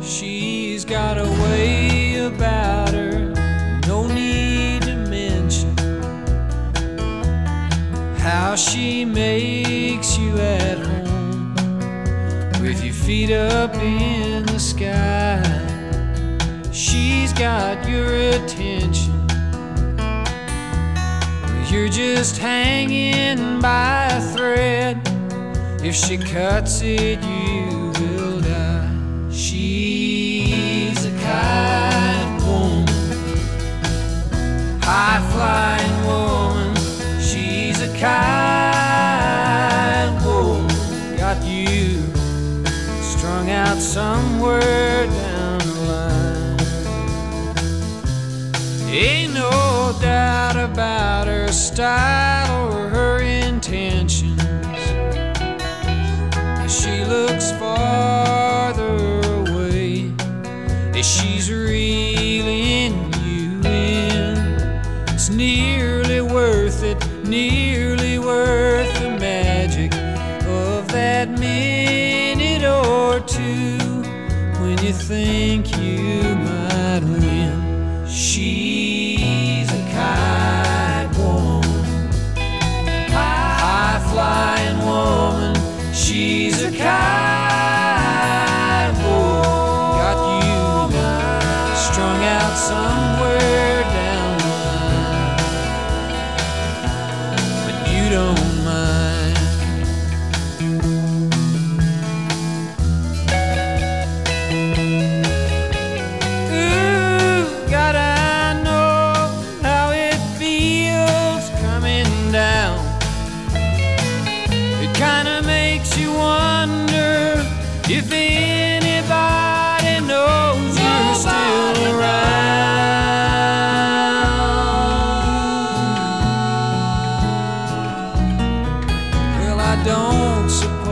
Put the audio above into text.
She's got a way about her, no need to mention how she makes you at home with your feet up in the sky. She's got your attention, you're just hanging by a thread. If she cuts it, you will die. She's a kind woman, high-flying woman. She's a kind woman, got you strung out somewhere down the line. Ain't no doubt about her style or her intentions. She looks farther away as she's reeling you in. It's nearly worth it, nearly worth the magic of that minute or two when you think you might win. She's a kind woman, high-flying woman. She's a kind woman, got you strung out somewhere down the line, but you don't mind. Ooh, God, I know how it feels coming down. It kinda makes you wonder if anybody knows you're still around. Well, I don't suppose